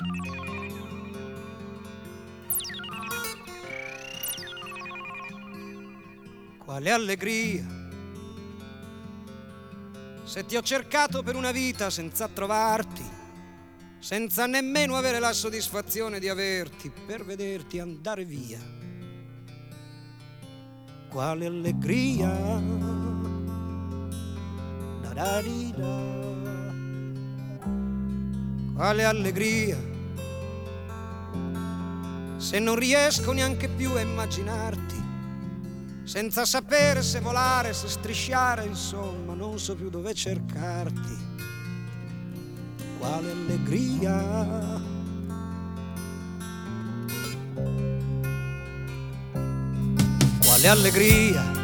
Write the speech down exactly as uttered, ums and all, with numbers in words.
Quale allegria, se ti ho cercato per una vita senza trovarti, senza nemmeno avere la soddisfazione di averti, per vederti andare via. Quale allegria, da da di da. Quale allegria, se non riesco neanche più a immaginarti, senza sapere se volare, se strisciare, insomma, non so più dove cercarti. Quale allegria, quale allegria,